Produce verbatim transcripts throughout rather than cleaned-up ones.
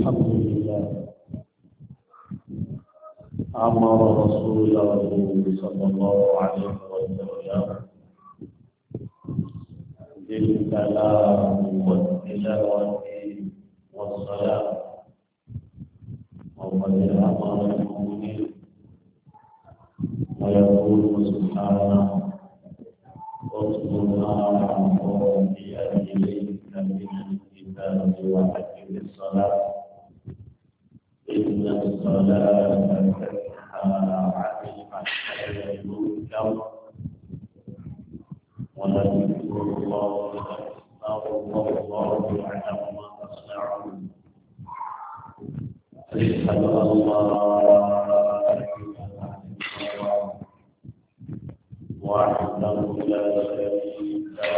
الحمد لله أمر رسوله صلى الله عليه وسلم بالكلام والتلاوة والصلاة وقد أمر المؤمنين ويقول سبحانه واذكر ما أوحي إليك من الكتاب وأقم الصلاة إن الصلاة تنهى عن الفحشاء والمنكر ولذكر الله أكبر والله يعلم ما تصنعون أشهد أن لا إله إلا الله وحده لا شريك له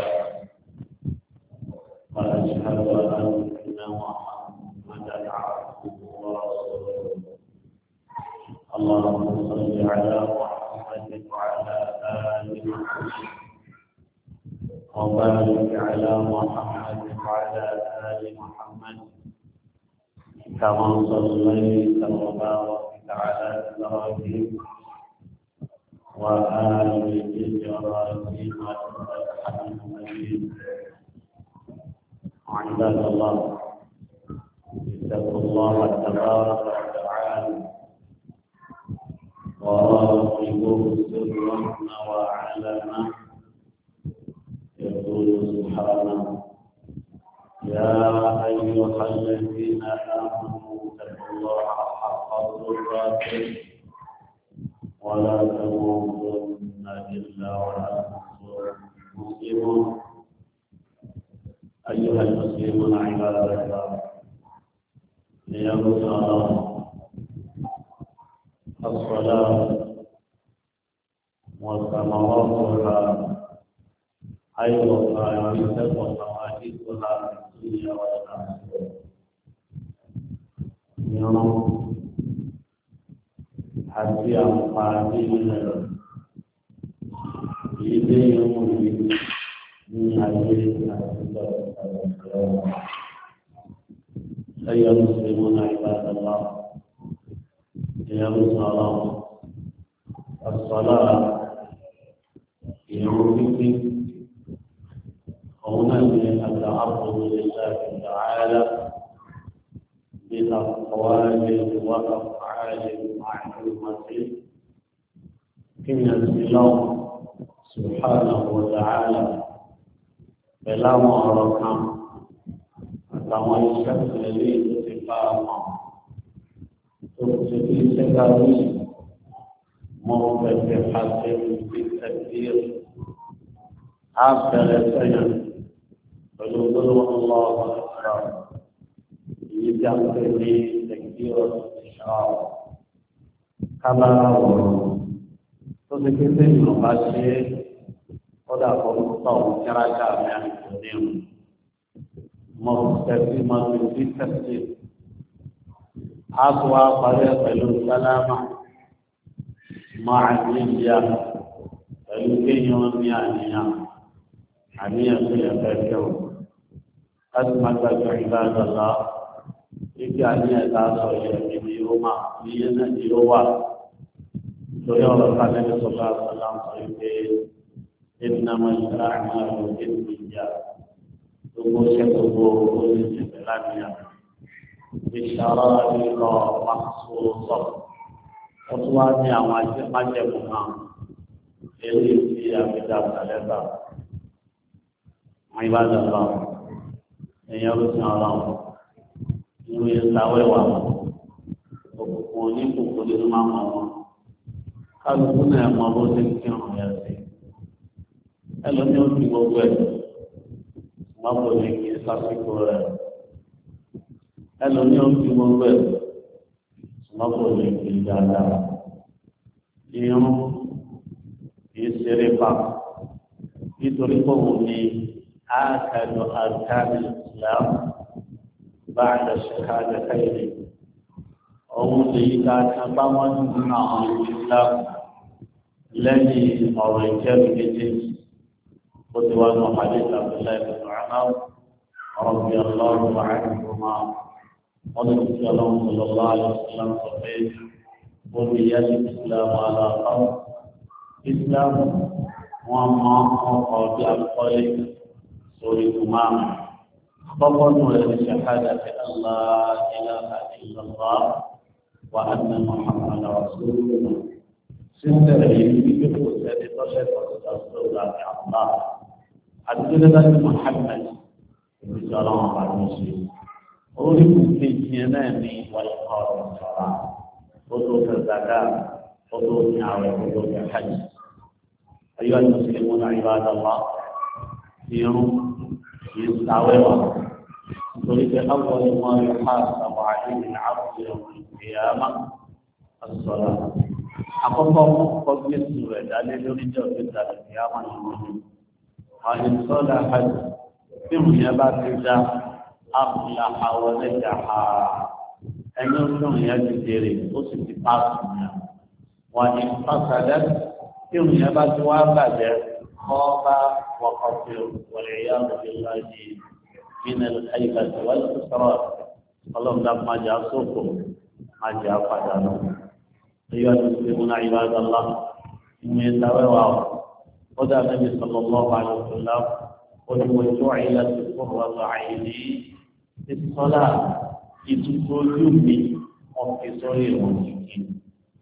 وأشهد أن محمدا عبده ورسوله اللهم صل على محمد وعلى آل محمد وبارك على محمد وعلى آل محمد كما صليت وباركت على إبراهيم وآل إبراهيم إنك حميد مجيد عباد الله اتقوا الله تبارك وتعالى وراقبوه سرا وعلنا يقول سبحانه يا أيها الذين آمنوا اتقوا الله حق تقاته ولا تموتن إلا وأنتم مسلمون أيها المسلمون عباد الله ليغفر الله الصلاة وثمراتها أي وفائدة وفوائدها في الدنيا والآخرة يوم حتى أنفعني من إيدي يومي من هذه أيها المسلمون عباد الله يا الصلاة الصلاة يومئذ هنا من التعرض لله تعالى بأقوال وأفعال معلومة إن الله سبحانه وتعالى بلا معركة àtàwọn iṣẹ́ ìrẹ̀lẹ̀ tó ti bá wọn tó ti fi ṣẹ́gá lóṣù mọ́ pẹ̀lú àti ìfi tẹ̀síìrì á bẹ̀rẹ̀ sẹ́yìn pẹ̀lú gbólóhùn ọlọ́ọ̀rọ̀ ìṣọ́ èyí tí a ń pè ní tẹ̀síìrì ìṣọ́ kábàárà wọ̀rọ̀ tó ti fi ṣe ìrànbá ṣe kódà kó ń tọ̀ kírájà mẹ́rin tó ní ìrùn. مستقيمة في التفسير أقوى طريقة للسلامة مع النية فيمكن يوم يعني عنية في الفكر أسمك عباد الله إكانية تاسو يمكن يوم لينا يوم سيولى النبي صلى الله عليه وسلم إنما الأعمال بالنيات gbogbo ṣe gbogbo oníṣẹ̀fẹ̀ láníyàn ìṣàrọ̀ ìlọ máṣọ́sọ́ wọ́n tún wá ní àwọn májẹ̀mú náà eléyìí tí àfihàn àtàlẹ́bà wọn ibà dàgbà èèyàn ló ti hàn láwọn irú ìsàwẹ́wà òkùnkùn oníkùnkùn nínú máa mọ̀ wọn kálukú náà mọ bó ti ń kírun yẹn sí ẹlòmíì ó ti gbogbo ẹ̀ mọ́tò ní kí sásìkò rẹ̀ ẹlòmíì ó fi gbogbo ẹ̀ mọ́tò ní kí dáadáa irun kì í ṣeré pa nítorí pé òun ní àkàdọ̀ àkàdọ̀ Islam bá àdàṣẹ́ká àdàkáyèrè òun lè yí ká kápá wọn nínú àwọn Islam lẹ́yìn ọ̀rọ̀ ìjẹ́rìí méjèèjì. وسوى حديث عبد الله بن عمر رضي الله عنهما قال صلى الله عليه وسلم صحيح بني الإسلام على خمس إسلام وما قال أقوال سوريكما خبرنا لشهادة أن لا إله إلا الله وأن محمد رسول الله سنتري بكل سنة طلب رسول الله الله أدلة محمد صلى الله عليه وسلم أولئك في جنان والقرآن الصلاة وضوء الزكاة وضوء النعوة وضوء الحج أيها المسلمون عباد الله يوم يستعوى تريد أول ما يحاسب عليه العبد يوم القيامة الصلاة أقوم قد يسوع دليل رجال القيامة المهم هذه الصلاة حج يوم يبات الجاه أفلح ونجح أن يكون يجري وسط قاسمنا وإن فسدت يوم يبات وابد خاف وخسر والعياذ بالله من الخيبة والخسران اللهم لما جاء صوفه ما جاء قدره أيها المسلمون عباد الله إن يتوى وذا النبي صلى الله عليه وسلم قل وجعلت قرة عيني في الصلاة إتوجوني وفي صغير وكيكين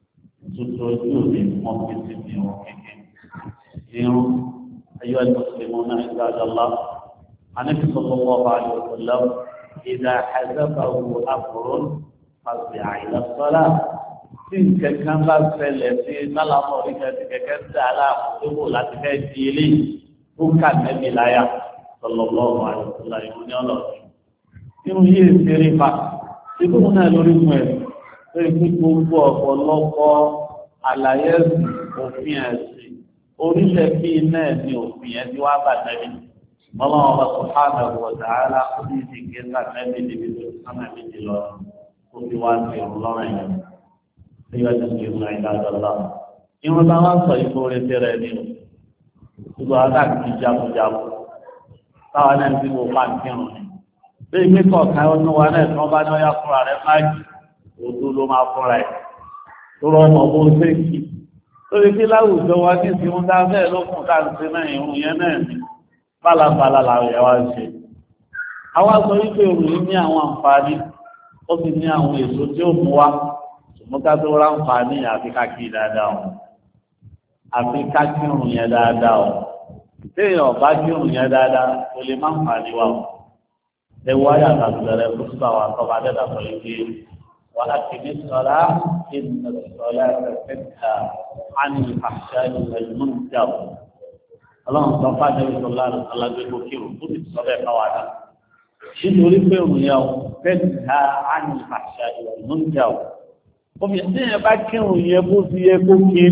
إتوجوني وفي سبي وكيكين اليوم أيها المسلمون عباد الله النبي صلى الله عليه وسلم إذا حذفه أمر فزع إلى الصلاة تلك كان بس التي نلا مريكا تككت على خطوه لا تكتيلي وكان النبي لا صلى الله عليه وسلم يقول الله inú yìí ṣeré fa ikú náà lórí fún ẹ lórí fún gbogbo ọ̀pọ̀lọpọ̀ àlàyé òfin ẹ̀sìn orílẹ̀ bí náà ni òfin ẹ̀ tí wàá bà nẹ́bí ọlọ́run ọba subhanahu wa ta'ala ó ní ìdíje ńlá nẹ́bí níbi tó sánà méjì lọ ó fi wá sí ìrù lọ́rùn yẹn tí wọ́n ti fi ìrùn ìdájọ́lá ìrùn bá wá sọ ikú orí tẹ́rẹ̀ ní o gbogbo adáàkì jagunjagun táwọn náà ti wò pàǹkìrùn ni lẹ́yìn pé kọ̀ọ̀kan ọdún wa náà tí wọ́n bá náà yá fúnra rẹ̀ máàjì òdó ló máa fúnra ẹ̀ tó rọ ọmọ bó ṣe kí lórí pé láwùjọ wa ní ti ń dá bẹ́ẹ̀ lókun tá à ń ṣe náà ìrùn yẹn náà ní bálabàlà làwọn ẹ̀wà ń ṣe. àwa sọ wípé òrùn yìí ní àwọn àǹfààní ó sì ní àwọn èso tí ó mú wa ṣùgbọ́n ká tó rá àǹfààní àfi ká kí dáadáa o àfi ká kírun yẹn dáadáa o téèyàn bá kírun yẹn dáadáa kò lè má àǹfààní wa o. لوايا تذكر خطبة وطبعا هذا طريقين وأقم الصلاة إن الصلاة تنهى عن الفحشاء والمنكر اللهم صل على النبي صلى الله عليه وسلم بكير خذ الصلاة قواعد شنو يقول اليوم تنهى عن الفحشاء والمنكر وفي السنة بكير يبوس يكوكين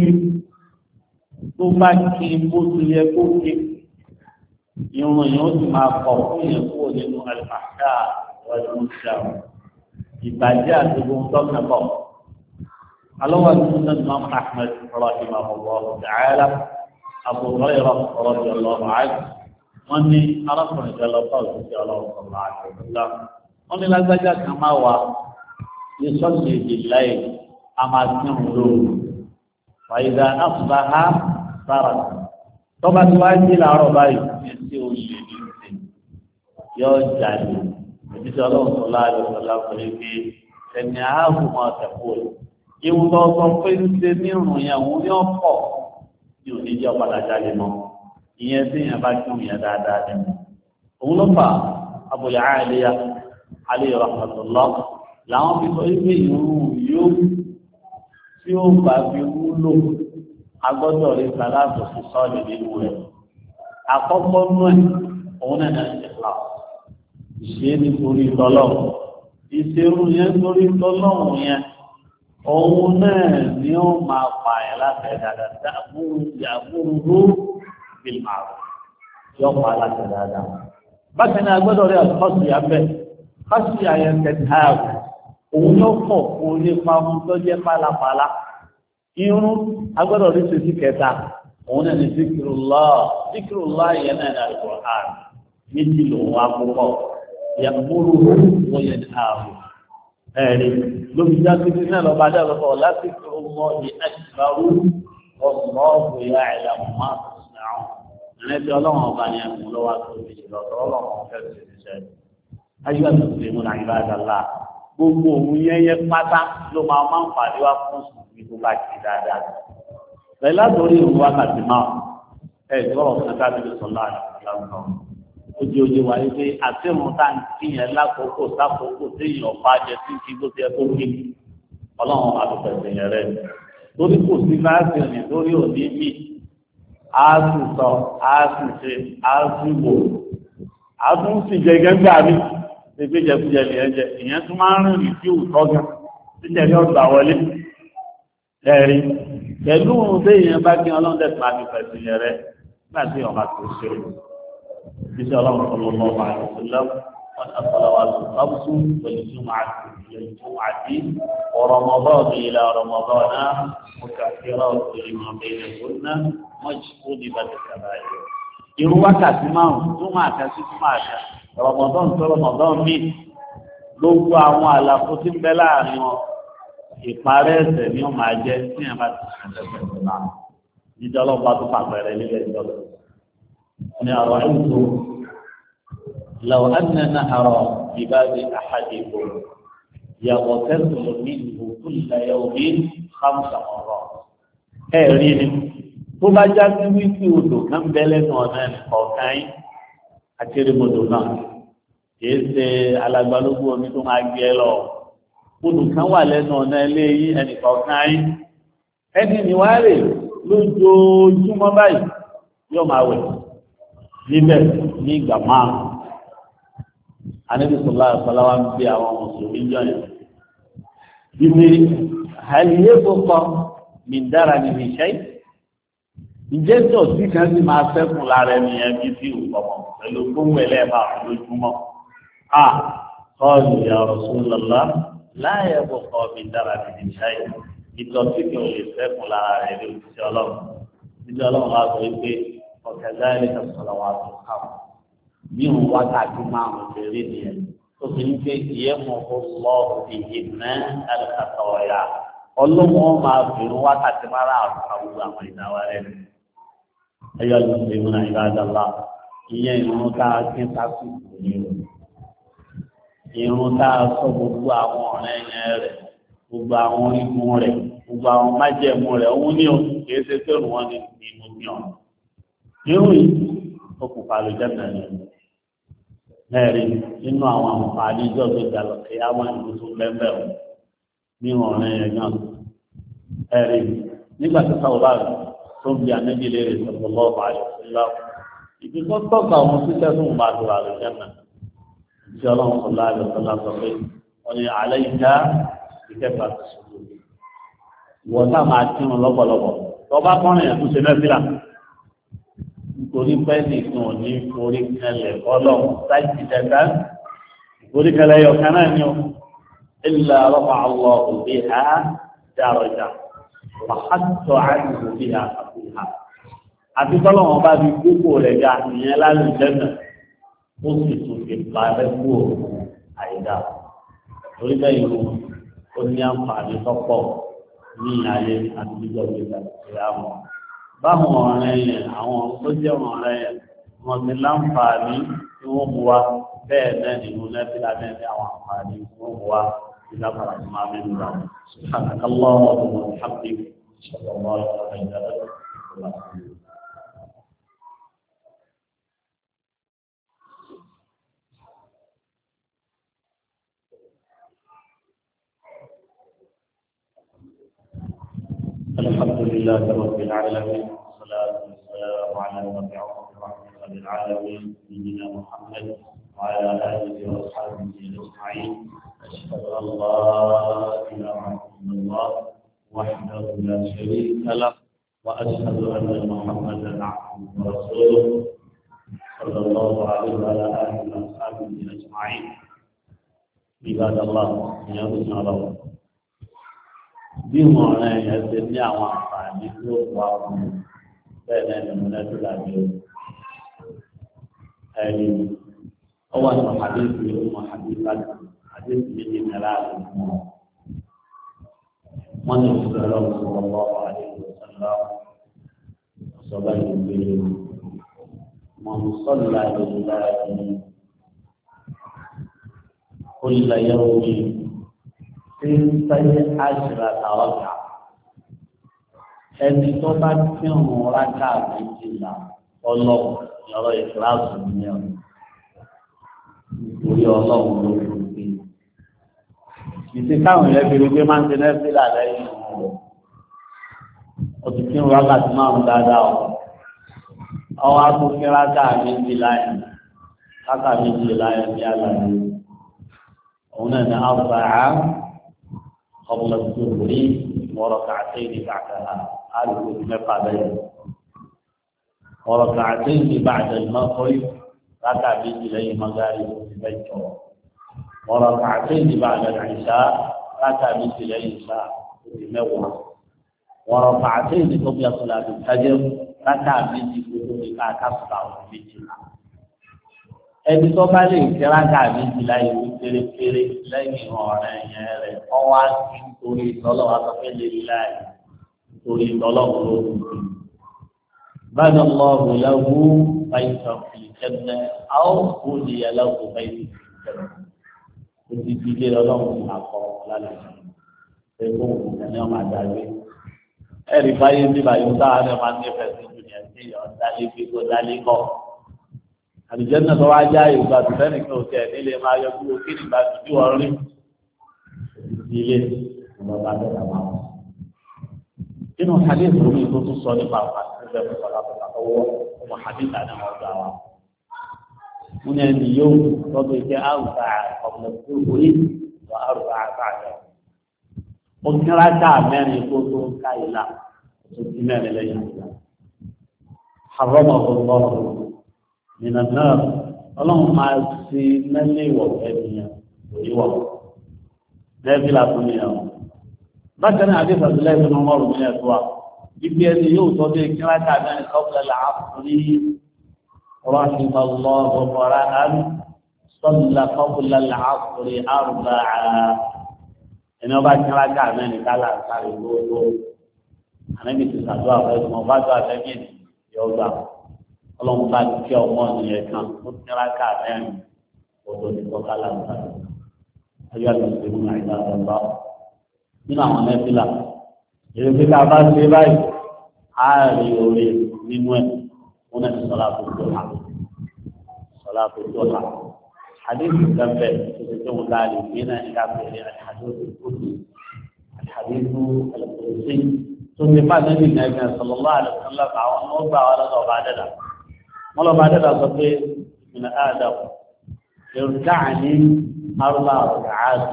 تبكي بوس يكوكين ìrùn yóò sì máa kọ̀ fún yẹn kúrò nínú àlùfáàṣà wàlúùṣà ìbàjẹ́ àti ohun tó ń bọ̀. alọ́wọ́ àti sunan imam ahmed rahimahullah ta'ala abu hurairah radiyallahu anhu wọ́n ní arákùnrin jẹ́ lọ́pọ̀ òṣìṣẹ́ ọlọ́run sọ̀rọ̀ àti ìṣúlá wọ́n ní lágbájá kan máa wà ní sọ́ọ̀tì ìdíláyè a máa kírun lóru fàyídà asbaha sára tọ́ba tí wàá jí làárọ̀ báyìí ní tí o lè ní ìsè yóò jáde èmi tí ọlọ́run sọ láàyò sọlá pẹ̀lú pé ẹni ààbò máa tẹ̀kọ́ ẹ̀ ìwù tó sọ pé ń ṣe ní ìrùn yẹn òun ní ọ̀pọ̀ ní òní jẹ́ ọ̀padà jáde mọ́ ìyẹn tí yẹn bá kí òun yẹn dáadáa ní. òun ló fà Abu Aliya alayhi rahmatullah làwọn fi sọ wípé ìrùn yóò tí ó bá fi wúlò agbọ́dọ̀ rí sàlátù sí sọ́ọ̀lì nínú rẹ̀. Àkọ́kọ́ nú ẹ̀ òun náà náà ṣe fà. Ìṣe nítorí tọ́lọ́run. Ìṣerú yẹn nítorí tọ́lọ́run yẹn. Òun náà ni ó máa pààyàn láti ẹ̀ dáadáa. Dàbúrú dàbúrú bíi màrún. Yọ pa láti dáadáa. Bákan náà agbọ́dọ̀ rí àkọ́sí abẹ́. Kọ́sí àyẹ̀kẹ́ táàbù. Òun yóò pọ̀ fún onípa ohun tó jẹ́ pálapàla. Irun agbọ́dọ̀ rí sí kẹta òun náà ní zikirullah zikirullah yẹn náà ní Al-Qur'an méjì lòun wá púpọ̀ yàgbóró wọ́n yẹn ní ààbò ẹ̀rí lóbi jáde náà lọ́ba dá lọ́kọ̀ láti fi ọmọ ní ẹ̀ṣinbáwó ọmọ ọ̀gbìyà ìlànà máa tó sí àwọn ẹ̀rẹ́ tí ọlọ́run ọba yẹn mú lọ́wọ́ tó fi ṣe lọ́tọ̀ ọlọ́run ọ̀fẹ́ ti ṣiṣẹ́ ayé àti ìṣẹ̀lẹ̀ múna ìbá àdàlà gbogbo òun yẹyẹ pátá ló máa máa ń pàdé wá fún sùnmí tó bá ti dáadáa pẹ̀lú àtòrí ìlú wákàtí náà ẹ̀ sọ̀rọ̀ fún ẹ̀ka bíi sọ̀lá àti ojú ojú wa yìí pé àtẹ̀wọ̀n tá à ń kíyàn lákòókò sákòókò téèyàn ọ̀pá jẹ sí kí bó ti ẹ tó kí ọlọ́run àdùpẹ̀ ìṣẹ̀yìn rẹ̀ torí kò sí láti rìn lórí òní mí á sì sọ á sì ṣe á sì wò á tún sì jẹ gẹ́gẹ́ àmì ṣe pé jẹkújẹ nìyẹn jẹ ìyẹn tún máa ń rìn sí òótọ́ gan títẹ̀ ní ọgbà wọlé ẹ̀rí pẹ̀lú ohun téèyàn bá kí ọlọ́run tẹ̀sí máa fi pẹ̀sì yẹn rẹ̀ nígbà tí ọba tó ṣe بسم الله صلى الله عليه وسلم والصلوات الخمس والجمعة إلى الجمعة ورمضان إلى رمضان مكفرات لما بينهن واجتنبت الكبائر irú wákàtí márùn tó máa kà sí tó máa kà rọmọdán tó rọmọdán míì gbogbo àwọn àlàfo tí ń bẹ láàrin wọn ìparẹ́ ẹ̀ṣẹ̀ ni ó máa jẹ́ tí ẹ̀ bá ti ṣàtẹ̀sẹ̀ tó náà jíjọ́ ọlọ́pàá tó pàpẹ́rẹ́ nílẹ̀ ìjọba. أنا رأيت لو أن نهر بباب أحدكم يغتسل منه كل يوم خمس مرات. ẹ̀rín tó bá já sí wípé odò kan bẹ́lẹ̀ náà náà ọ̀kan yín akérèmọdò náà kìí ṣe alágbálógún omi tó máa gbé ẹ lọ odò kan wà lẹ́nu ọ̀nà ilé yín ẹnìkọ̀ọ̀kan yín ẹni níwáàrè lójoojúmọ́ báyìí yóò máa wẹ̀ níbẹ̀ ní ìgbà márùn-ún Ànábì sallallahu alaihi wasallam ń gbé àwọn mùsùlùmí jọyìn ibi àìyé púpọ̀ mi dára ní ìṣe ìjẹ́ tó sí kan sì máa fẹ́kùn lára ẹni ẹbí sí ìpọ̀mọ̀ pẹ̀lú gbóngbò ẹlẹ́ẹ̀bà lójúmọ́ a kọ́ọ̀lù ya Rasulullah láyé púpọ̀ mi dára ní ìṣe ìtọ́sí kí o lè fẹ́kùn lára rẹ̀ ní òṣìṣẹ́ ọlọ́run òṣìṣẹ́ ọlọ́run wá sọ wípé وكذلك الصلوات الخمس بهم وقعت معهم الريديا وفي يمحو الله بهن الخطايا اللهم ما في وقعت مرا أصحاب وإدوارين أيها المسلمون عباد الله ìyẹn ìrún tá a kí sásìkò ní o ìrún tá a sọ gbogbo àwọn ọ̀rẹ́ yẹn rẹ̀ gbogbo àwọn igun rẹ̀ gbogbo àwọn májẹ̀mú rẹ̀ òun ní o kì í ṣe pé òun ní ìmú ní ọ̀nà. irú yìí ó kò fà ló jẹ́nà ní ẹ̀rí nínú àwọn àǹfààní ìjọ tó jà lọ sí àwọn ìlú tó bẹ́ẹ̀ o ní ọ̀rẹ́ yẹn náà ẹ̀rí nígbà tó sáwọ́ báyìí tó ń bi ànẹ́bí léèrè sọ̀rọ̀ lọ́wọ́ àyọ̀ sílá ìdí tó tọ́ka ọmọ títẹ́ tó ń bá tó rà ló jẹ́nà ìṣẹ́ ọlọ́run sọ̀lá àyọ̀ sọ̀lá sọ pé wọ́n ní alẹ́ ìjà ìkẹfà tó ṣubú wọ́n sá máa kírun lọ́pọ̀lọpọ̀ tó bá kọ́rin ẹ̀ tó ṣe mẹ́fìlà nítorí pẹ́ẹ́lì kan ní orí kẹlẹ̀ ọlọ́run láti dẹ́gbà orí kẹlẹ̀ yọ kan náà ni ó ilẹ̀ ọlọ́pàá àwọ̀ òbí ha dárọjà wàhátọ̀ àìsàn òbí ha àti ha àti tọ́lọ́wọ́n bá fi gbogbo rẹ̀ ga ìyẹn lálùjẹ́nà ó sì tún fi parẹ́ kú àìdá orí bẹ́ẹ̀ yìí ó ní àǹfààní tọ́pọ̀ ní ayé àti ìjọba ìgbà wọn. báwọn ọ̀rẹ́ yẹn àwọn tó jẹ́ ọ̀rẹ́ yẹn wọ́n ti láǹfààní tí wọ́n mú wa bẹ́ẹ̀ náà nínú lẹ́bílà náà ní àwọn àǹfààní tí wọ́n mú wa ìlà padà tó máa mẹ́nu lọ. subhanakallah wa bihamdika ashhadu an la ilaha illa anta الحمد لله رب العالمين والصلاة والسلام على المبعوث رحمة للعالمين نبينا محمد وعلى آله وأصحابه أجمعين أشهد أن لا إله إلا الله وحده لا شريك له وأشهد أن محمدا عبده ورسوله صلى الله عليه وعلى آله وأصحابه أجمعين عباد الله يا الله bí wọn rẹ yẹn ṣe ní àwọn àǹfààní tó wà fún bẹ́ẹ̀ náà ni mo lẹ́tọ́ làbí o ẹ̀rí ọwọ́ àti àdéhùn yóò mọ àdéhùn láti àdéhùn méjì mẹ́ra àti mọ́ wọ́n ní ìṣẹ̀lẹ̀ ọ̀sọ̀rọ̀ lọ́wọ́ àdéhùn ìṣẹ̀lẹ̀ ọ̀sọ̀rọ̀ ìgbèrè mọ̀nsọ́lá ìlúlá ẹni kólà yẹ́wò ní tí ń sáyé àṣírà táwọn kà ẹni tó bá tí ń rákà méjìlá ọlọ́run lọ́rọ̀ ìkíláàsì ní ọ̀nà orí ọlọ́run ló fi gbé. Ìsìn káwọn ilẹ̀ fi gbé máa ń ṣe nẹ́fílà lẹ́yìn ọ̀rọ̀. Ó ti kí ń wákàtí márùn-ún dáadáa ọ̀. Ọwọ́ akókè rákà méjì láyìn. Rákà méjì láyìn ní àlàyé. Òun náà ní àbàá ọ̀pọ̀lọpọ̀ tó rí wọ́rọ̀ kàtẹ́ ní bàtà àlùkò mẹ́fà lẹ́yìn. Wọ́rọ̀ kàtẹ́ ní bàtà ìmọ̀kọ́rí. ركع بيجي لي مغارب في بيته وركعتين بعد العشاء ركع بيجي لي عشاء في موعظ وركعتين قبل صلاة الفجر ركع بيجي في ركعة كسرة بيجي ẹni tó bá lè kíráàkà méjì láyé wí pérépéré lẹ́yìn ọ̀rẹ́ yẹn rẹ̀ kọ́ wá sí nítorí ìtọ́lọ́wọ́ afẹ́fẹ́ lè láì nítorí ìtọ́lọ́wọ́ ló ń bì. بنى الله له بيتا في الجنة أو بني له بيت في الجنة. Kuti pikir orang apa lalu, sebab ni orang ada ni. Eh, ribai ni bayu tak ada mandi versi dunia ni, orang dali piku dali ko. Ada jenah tu aja, ibu bapa ni kau cakap ni le mayu tu kini bapa tu orang ni, ni bapa tu sama. Ini hadis bumi tu tu soal bapa. Ọmọ hadith àná ọgbà wa wọn yẹn ni yóò lọ́dọ̀ ìjẹ́ àrùbá ọ̀pọ̀ tó orí wà àrùbá àbájọ ó kíra ká mẹ́rin tó tó ká ìlà tó ti mẹ́rin lẹ́yìn ìlà àrọ́mọ̀ ọlọ́run nínú náà ọlọ́run máa ti mẹ́lẹ̀ ìwọ̀ ẹ̀mìyàn òyìnbó lẹ́bílà fún mi àwọn bákan náà àdéhùn àti lẹ́yìn tó ń wọ́n rò ní ẹ̀tọ́ wa ibi ẹni yóò tọ́ bí kíláàkà náà ní kọ́pìlẹ̀ làásùrí رحم الله امرأ صلى قبل العصر أربعة إنه بعد كلاكا من كلا ساري لولو أنا بيت سادوا بس ما بعد أتمنى يوضع اللهم بارك يا أمان يكان كلاكا من وتوني كلا ساري أيها المسلمون عباد الله من أمانة الله إذا كنت أبغى سباي هذه أولي من هنا صلاة الضحى صلاة الضحى حديث الجنبه تذكر ذلك هنا إلى الحديث القدسي الحديث القدسي ثم بعد النبي صلى الله عليه وسلم عن موضع على بعد ذلك ولا بعد ذلك من آدم يركعني أربع ركعات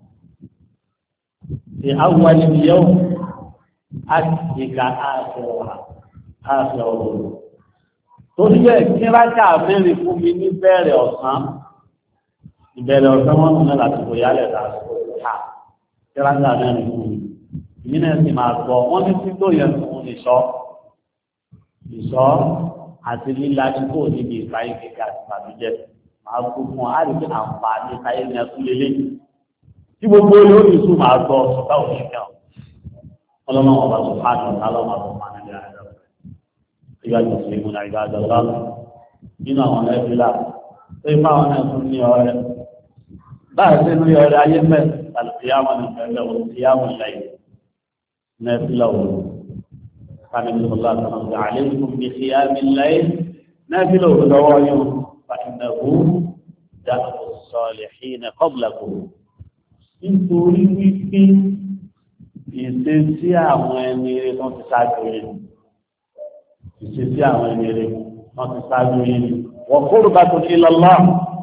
في أول اليوم أكفك آخرها آخرها torí bẹ́ẹ̀ kí rákà mẹ́rin fún mi ní bẹ̀rẹ̀ ọ̀sán ìbẹ̀rẹ̀ ọ̀sán wọn nùnà láti kò yálẹ̀ lásìkò ká kí rákà mẹ́rin fún mi ìyí náà sì máa gbọ́ wọ́n ní tí tó yẹ fún ìṣọ́ ìṣọ́ àti líla ní kò níbi ìfàyè kíkà àti bàbíjẹ́ máa kú fún á rí pé àǹfààní ìfàyè ní ẹkú lélẹ̀ tí gbogbo olórí ìṣú máa gbọ́ ọ̀sọ̀tà òṣìṣẹ́ ọlọ́mọ ọba tó fáànù ọ̀tá lọ́mọ àbọ̀mọ́ nílẹ̀ àjọ ìgbà المسلمون عباد الله nínú àwọn ẹgbẹ́lá tó ipá wọn náà tún ní ọ̀rẹ́ báyìí tí ní ọ̀rẹ́ ayé mẹ́ àlùfíàmọ̀ ní pẹ̀lú òsìyàmọ̀ lẹ́yìn nẹ́fílà òun kánìkùnlá tàbí àlékún bí síyàmì lẹ́yìn nẹ́fílà òun lọ́wọ́ yóò fàìnàwó dáàbò sọ̀lẹ̀ hìnà kọ́bùlàkù nítorí wípé ìṣe sí àwọn ẹni rẹ̀ tó ti ṣáájú rẹ̀ ìṣesí àwọn ẹni rẹ̀ wọ́n ti sáájú yìí wọ́n kúrò bá tó ní lọ́lọ́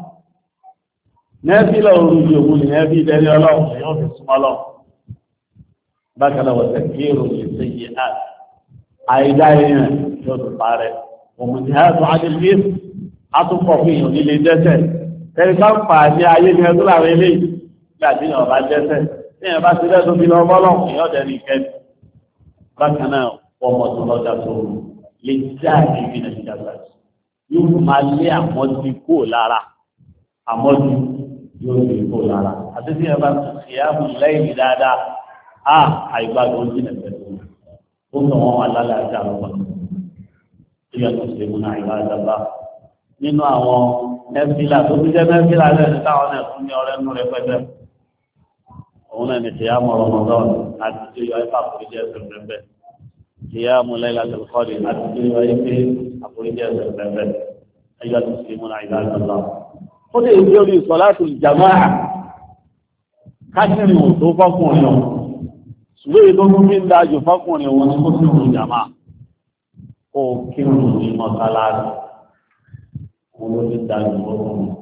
nẹ́bí lọ́rùn yìí òun ní nẹ́bí ìdẹ́rẹ́ ọlọ́run yóò fi súnmọ́ lọ bákan náà wọ́n tẹ̀ kí èrò lè ṣe yìí á àìdá èèyàn yóò tó parẹ́ òun ti hẹ́ tó adébíyé àtúpọ̀ fún èèyàn nílé dẹ́sẹ̀ tẹ́lẹ̀ bá ń fà ní ayé ní ẹdún láwọn eléyìí bí àdéhùn ọba dẹ́sẹ̀ tí èèyàn bá ti rẹ́ tó fi lọ bọ́lọ̀ èèyàn dẹ́rì kẹ́ni bákan náà wọ́n mọ̀ tó lọ́jà tó rù lè já ìbí nà ìjàgbá yóò máa lé àwọn tí kò lára àmọ́jú yóò fi kó lára àti tí ẹ bá tún ṣe àmú lẹ́yìn dáadáa á àìgbàgbọ́ ojú ẹ̀ pẹ̀lú ó sọ wọn wà lálẹ́ àti àlọ́pàá tó yàtọ̀ sí ìmúna ìwà ìjọba nínú àwọn nẹ́fìlà tó fi jẹ́ nẹ́fìlà lẹ́nu táwọn náà fún ní ọrẹ́ nú rẹpẹtẹ òun náà ní ṣìyàmù Ramadan àti tí yọ ẹ̀fà àforíjì ẹ̀ṣẹ̀ pẹ̀pẹ̀ ṣìyàmù Laylatul Qadr àti tí yọ ẹ̀fẹ́ àforíjì ẹ̀ṣẹ̀ pẹ̀pẹ̀ ẹ̀yọ́ tó sì múna ìwà ìjọba. ó lè gbé orí sọ̀láàtù jàmáà káṣíìrì ò tó fọ́kùnrin ọ̀ ṣùgbọ́n èyí tó tún fi ń dájú fọ́kùnrin òun ni kó sì rùn jàmáà kó kírun ní mọ́sálásí òun ló fi dájú fọ́kùnrin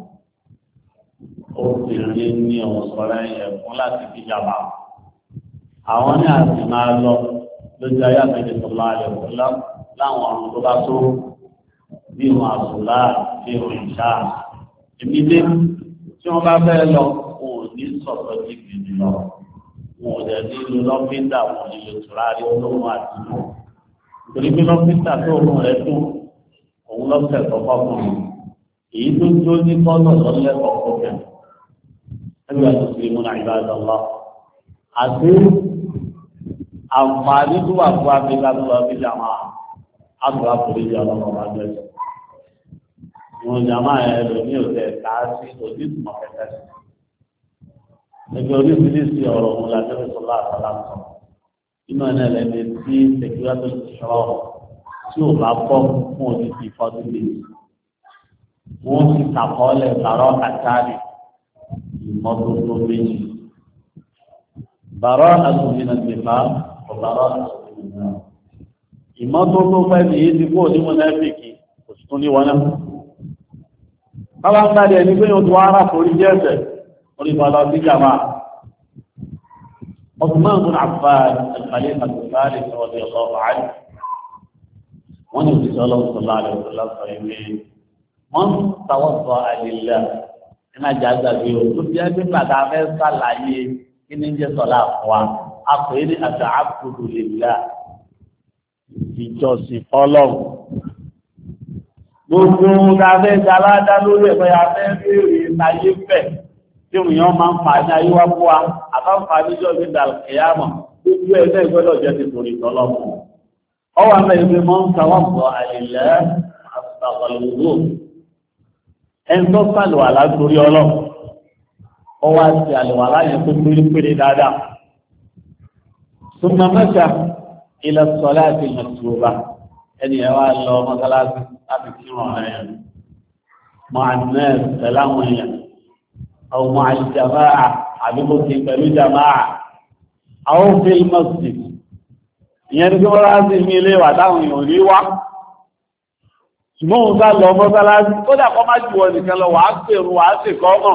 ó sì rí ní ọ̀sọ̀rọ̀ ẹ̀yẹ̀ fún láti fi jàmáà àwọn ní àti máa lọ lójú ayé àtẹ̀jẹ̀ sọ̀lá rẹ̀ fúnlá láwọn ọ̀run tó bá tó bí ìwọ̀n àṣùlá bí ìwọ̀n ìṣá èmi dé tí wọ́n bá fẹ́ lọ wọn ò ní sọ̀tọ̀ ní ìgbìmọ̀ lọ wọn ò dẹ̀ nílò lọ́fíńdà wọn nílò tùràrí olóhùn àti ìlú nítorí pé lọ́fíńdà tó òun rẹ̀ tó òun lọ́sẹ̀ tó fọ́kùnrin èyí tó tó ní kọ́nà lọ́lẹ́kọ̀ọ́ fọ́kẹ́ ẹgbẹ́ àti ìmú náà ìbá dọ́lá àti àǹfààní tó wà fún abẹ́lá tó wà fi jàmá àgbà foríjì ọlọ́run bá gbẹ̀sẹ̀ wọn jàmá ẹ̀ lò ní òtẹ̀ káàsì òdì ìtumọ̀ kẹkẹ sí ẹgbẹ́ oríṣiríṣi ọ̀rọ̀ òun la tẹ́lẹ̀ sọ́lá àtàlà sọ inú ẹ̀ náà lẹ́ni tí sèkúrà tó ti sọ tí ò bá kọ́ fún òdì ti fọ́tí lè wọ́n ti kàkọ́ọ́lẹ̀ bàrọ́ àtàrí ìmọ́tótó méjì bàrọ́ àtúnmínà tìfà ọ̀bàrọ́ àtúnmínà ìmọ́tótó pẹ́ ní èyí ti kó onímọ̀ lẹ́fìkì kò sí tún ní wọn náà bábá ń dáadé ẹni pé yóò tó ara forí jẹ́ ẹ̀sẹ̀ onígbàlá sí jàmá Uthman bin Affan al-Khalifa al-Thalith radiyallahu anhu wọ́n ní òṣìṣẹ́ ọlọ́run sọ̀lá rẹ̀ sọ̀lá sọ ìwé wọ́n tàwọ́sọ àlìlá nínú àjà àgbàgbé o tó fi ẹgbẹ́ bàtà fẹ́ sàlàyé kí ní jẹ́ sọ̀lá fún wa a pè é ní àjà àbùdù lillah ìjọsìn ọlọ́run gbogbo ọ̀gáfẹ́ galádá lórí ẹ̀fẹ́ afẹ́ rèé ayé fẹ́ tí òyìn máa ń fa ní ayé wá fún wa àbáfà níjọ́ ní dàlùkìyàmọ̀ gbogbo ẹgbẹ́ ìgbọ́dọ̀ jẹ́ ti torí tọ́lọ́mù ọwọ́ àmọ́ ìgbé mọ́ ń tàwọ́pọ̀ àìlẹ́ àtàkọ̀lùwò ẹni tó sàlùwàlá torí ọlọ́run ọwọ́ àti àlùwàlá yẹn tó torí péré dáadáa súnmọ́ mẹ́ta ilẹ̀ sọ́lá àti ìmọ̀tòrò ẹni ẹ wá lọ mọ́sálásí láti kí wọn rẹ̀ yẹn mọ́ àdínẹ́ẹ̀sì pẹ̀lú àwọn èèyàn àwọn mọ́ àìjàmáà àdúgbò ti pẹ̀lú jàmáà àwọn fíl mọ́sí ìyẹn tí wọ́n láti ní ilé wà táwọn èèyàn rí wá ṣùgbọ́n òun sá lọ mọ́sálásí kódà kọ́ má jù wọn nìkan lọ wà á pèrún wà á sì kọ́ mọ̀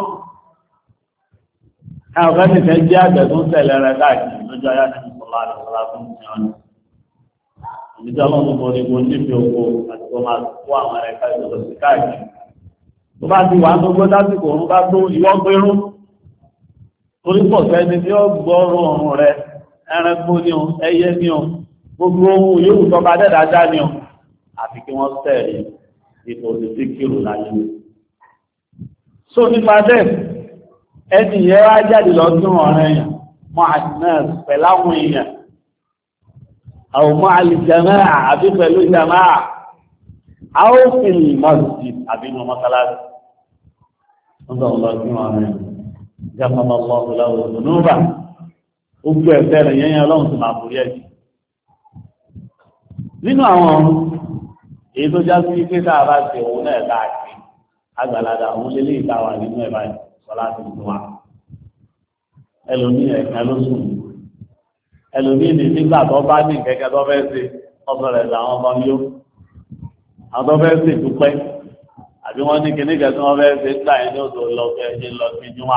ẹ̀wọ̀n fẹ́ nìkan jẹ́ àgbẹ̀ tó ń tẹ̀lé rẹ̀ káàkiri lójú ayá ní ìsọ̀lá àdìsọ́lá tó ń ti ọ̀nà ìjọ ọlọ́run mo ní mo níbi oko àti tó máa kó àwọn ẹ̀ka ìjọba sí káàkiri tó bá ti wà ń gbogbo lásìkò òun bá tó ìwọ́ gbérún torí pọ̀ sẹ́ni tí ó gbọ́rọ̀ ọ̀run rẹ ẹranko ni ọ ẹyẹ ni ọ gbogbo ohun yóò tó bá dẹ́dà dá ni ọ àfi kí wọ́n sẹ́ẹ̀rí ipò òsì kìlò láyé so nípa bẹ́ẹ̀ ẹni yẹn wá jáde lọ tún ọ̀rẹ́ yẹn mọ́ àdínẹ́s pẹ̀láwọn èèyàn àwọn mọ́ alìjàmáà àbí pẹ̀lú jàmáà àwọn fìlì mọ́sí àbí mọ́ mọ́sálásí wọ́n tọ́ lọ sí wọn rẹ̀ jápapọ̀ lọ́wọ́ lọ́wọ́ òdùnúbà ó gbé ẹ̀fẹ́ rẹ̀ yẹn ọlọ́run tó máa borí ẹ̀jì nínú àwọn ọ̀run èyí tó já sí pé tá a bá ṣe òun náà káàkiri àgbàládà òun lé lé ìtawà nínú ẹ̀ báyìí sọlá ti tún wa ẹlòmíì ẹ̀ka ló sùn ẹlòmíì ní nígbà tó bá ní kẹ̀kẹ́ tó fẹ́ ṣe ọ̀sọ̀ rẹ̀ làwọn ọmọ yó àwọn tó fẹ́ ṣe dúpẹ́ àbí wọ́n ní kíní kẹ́ tí wọ́n fẹ́ ṣe gbà yín ní òtò lọ fẹ́ ṣe lọ sí júmọ́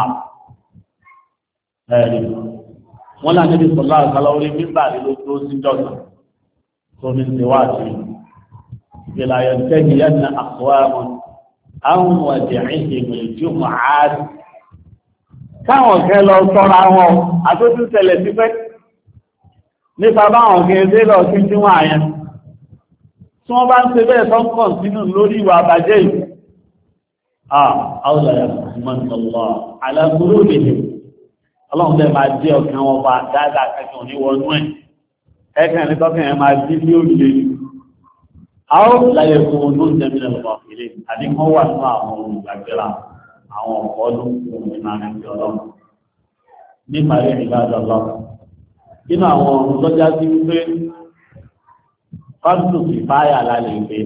ẹ̀rí wọ́n là níbi sọ̀lá àkàlà orí mímbà ní ló tó sí jọ̀sán tó ní ṣe wá sí ìlàyọ̀ tẹ́yìn yẹn ní àkọ́wàmọ́ àwọn ọ̀dẹ̀ ìhìnmọ̀ ìjùmọ̀ ààrẹ káwọn kẹ́ lọ sọ́ra wọn àtótú tẹ̀lẹ̀ sí pẹ́ nípa báwọn kẹ́ lọ sí júmọ́ àyẹn tí wọ́n bá ń ṣe bẹ́ẹ̀ tó ń kàn sínú lórí ìwà àbàjẹ́ yìí ah awùlà yà mọ̀tòlọ́ alágbóró lèdè ọlọ́run bẹ́ẹ̀ máa jẹ́ ọkàn wọn bá dáadáa kẹ́kẹ́ òní wọnú ẹ̀ ẹ̀kẹ́ ní tọ́kẹ́ ẹ̀ máa dí ní òrìlẹ̀ àwọn láyé fún un ló ń jẹ́ mílẹ̀ lọ́wọ́ ìlé àbí wọ́n wà nínú àwọn olùgbàgbéra àwọn ọ̀pọ̀ ọdún òun ní máa ń fi ọlọ́run nípa rẹ̀ ìbáàdọ̀ lọ nínú àwọn ọ̀run lọ́jà sí wípé fásitì ìfáyà lálẹ́ ìgbé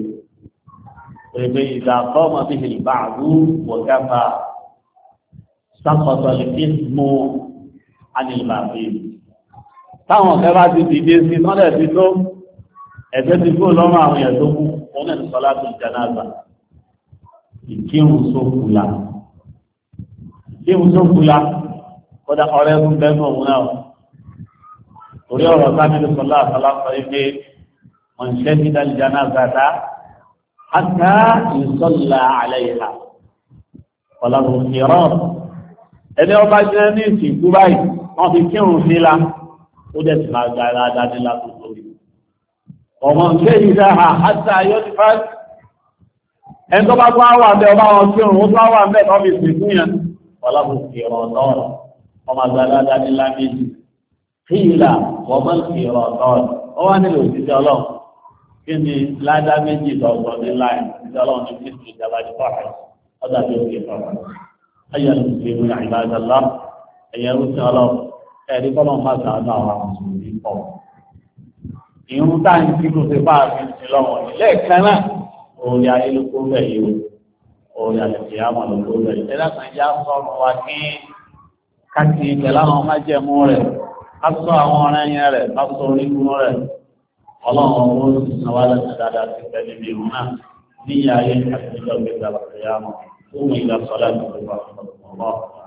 pèpè ìgbà kọ́mọ bí ìbá àrú wọ̀gáfà sákọ̀tọ̀ lè fi mú anìlbàbí táwọn ọ̀fẹ́ bá ti dìde sí tọ́lẹ̀ ti tó ẹ̀fẹ́ ti kó lọ́rùn àwọn èèyàn tó kú wọn náà sọ láti jánásà ìkírun sókùlà ìkírun sókùlà kódà ọ̀rẹ́ fún bẹ́ẹ̀ òun náà torí ọ̀rọ̀ sábẹ́lú sọlá àtàlàfà ilé wọn ṣẹ́ ní dájú jánásà tá àtà ìsọ̀lá àlẹ́ ìhà ọ̀làrùn ìrọ̀ ẹni ọba jẹ́ ní ìsìnkú báyìí wọ́n fi kírun nílá ó dẹ̀ sì máa gba ara dání látòkò rí ọmọ nké ìdá ha àti ayọ́ ti fà ẹni tó bá tó wà bẹ́ ọba wọn kírun ó tó wà bẹ́ tó fi sìnkú yẹn ọlọ́run fi ọ̀rọ̀ náà ọmọ gba ara dání láméjì kí ìlà ọmọ fi ọ̀rọ̀ náà ó wá nílò òṣìṣẹ́ ọlọ́run kí ni ládá méjì lọ́gbọ̀n ní láì òṣìṣẹ́ ọlọ́run ní kristu ìjàmbá ti fọ́ọ̀rọ̀ ọjà tó fi fọ́ọ̀rọ̀ ayé ìlú ìbádàlá ẹ̀yẹ rúṣin ọlọ́run ẹ̀rí kọ́lọ́ máa sàánú àwọn mùsùlùmí pọ̀. ìrún táyì tí kò ṣe bá àfin sí lọ́wọ́ ilé ìkan náà orí ayé ló kó bẹ̀ yìí o orí àlẹ́kì àmọ̀ ló kó bẹ̀ yìí. ẹ̀dá kan já sọ̀rọ̀ wa kí káàkiri ìjẹ́ láwọn májẹ̀mú rẹ̀ ká sọ àwọn ọ̀rẹ́ yẹn rẹ̀ ká sọ orígun rẹ̀ ọlọ́run owó sì san wá lẹ́sẹ̀ dáadáa sí pẹ̀lú ìrún náà ní ayé àti ìjọba ìgbà